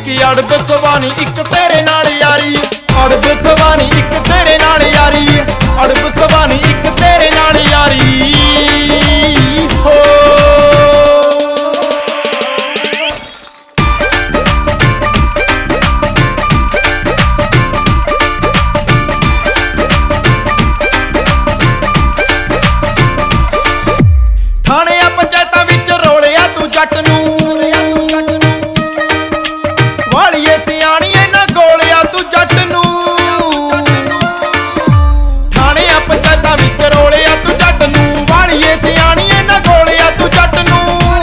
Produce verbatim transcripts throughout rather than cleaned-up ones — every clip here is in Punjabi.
ਇੱਕ ਅੜਬ ਸਵਾਨੀ ਇੱਕ ਤੇਰੇ ਨਾਲ ਯਾਰੀ, ਅੜਬ ਸਵਾਨੀ ਇੱਕ ਤੇਰੇ ਨਾਲ ਯਾਰੀ, ਅੜਬ ਸਵਾਨੀ ਇੱਕ ਤੇਰੇ ਨਾਲ ਯਾਰੀ ਹੋ। ਥਾਣਿਆਂ ਪੰਚਾਇਤਾਂ ਵਿੱਚ ਰੋਲਿਆ ਤੂੰ ਜੱਟ ਨੂੰ, ਵਾਲੀਏ ਸਿਆਣੀਏ ਨਾ ਗੋਲਿਆ ਤੂੰ ਜੱਟ ਨੂੰ। ਥਾਣਿਆਂ ਪੰਚਾਇਤਾਂ ਵਿੱਚ ਰੋਲਿਆ ਤੂੰ ਜੱਟ ਨੂੰ, ਵਾਲੀਏ ਸਿਆਣੀਏ ਨਾ ਗੋਲਿਆ ਤੂੰ ਜੱਟ ਨੂੰ।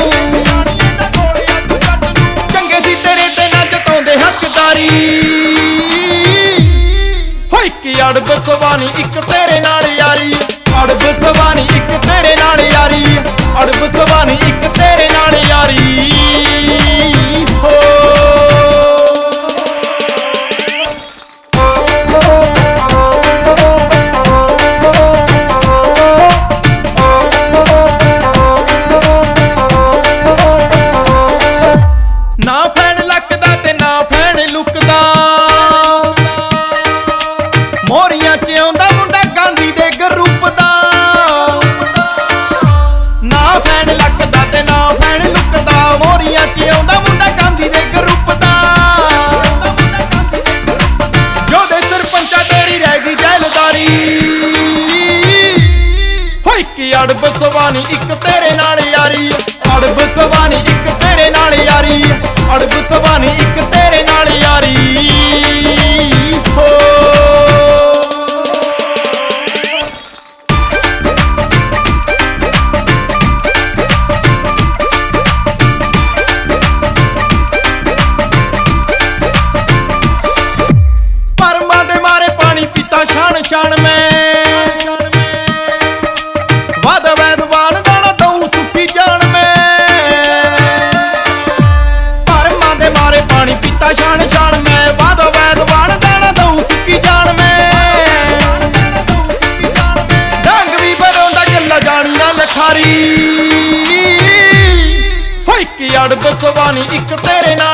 ਚੰਗੇ ਸੀ ਤੇਰੇ ਤੇ ਨਾ ਜਤਾਉਂਦੇ ਹੱਕਦਾਰੀ, ਹੋ ਇੱਕ ਅੜਬ ਸਵਾਨੀ ਇੱਕ ਤੇਰੇ ਨਾਲ ਯਾਰੀ, ਅੜਬ ਸਵਾਨੀ ਇੱਕ ਤੇਰੇ ਨਾਲ ਯਾਰੀ, ਅੜਬ ਸਵਾਨੀ ਇੱਕ ਤੇਰੇ ਨਾਲ ਯਾਰੀ ਹੋ। ਨਾ ਫੈਣ ਲੱਕਦਾ ਤੇ ਨਾ ਫੈਣ ਲੁਕਦਾ, ਮੋਰੀਆਂ ਚ ਆਉਂਦਾ ਮੁੰਡਾ ਗਾਂਧੀ ਦੇ ਗਰੁੱਪ ਦਾ। ਨਾ ਫੈਣ ਲੱਕਦਾ ਤੇ ਨਾ ਫੈਣ ਲੁਕਦਾ, ਮੋਰੀਆਂ ਚ ਆਉਂਦਾ ਮੁੰਡਾ ਗਾਂਧੀ ਦੇ ਗਰੁੱਪ ਦਾ। ਜੋਦੇ ਸਰਪੰਚਾ ਤੇਰੀ ਰਹਿ ਗਈ ਜੈਲਦਾਰੀ, ਹੋ ਇੱਕ ਅੜਬ ਸਵਾਨੀ ਇੱਕ ਤੇਰੇ ਨਾਲ ਯਾਰੀ, ਅੜਬ ਸਵਾਨੀ ਇੱਕ ਤੇਰੇ ਨਾਲ ਯਾਰੀ, ਅੜਬ ਸਵਾਨੀ ਇੱਕ ਤੇਰੇ ਨਾਲ ਯਾਰੀ ਹੋ। ਪਰਮਾਂ ਦੇ ਮਾਰੇ ਪਾਣੀ ਪੀਤਾ ਛਾਣ ਛਾਣ ਮੈਂ, ਵਾਦ ਵੈਦਵਾਨ ਦਾਣਾ ਦਊ ਸੁੱਕੀ ਜਾਣ ਮੈਂ। ਪਰਮਾਂ ਦੇ ਮਾਰੇ ਪਾਣੀ ਪੀਤਾ ਛਾਣ ਛਾਣ ਮੈਂ, ਵਾਦ ਵੈਦਵਾਨ ਦਾਣਾ ਦਊ ਸੁੱਕੀ ਜਾਣ ਮੈਂ। ਡੰਗ ਵੀ ਬਰੋਂਦਾ ਗੱਲਾਂ ਜਾਣੀਆਂ ਲਖਾਰੀ, ਹੋ ਇੱਕ ਅੜਬ ਸਵਾਨੀ ਇੱਕ ਤੇਰੇ ਨਾਲ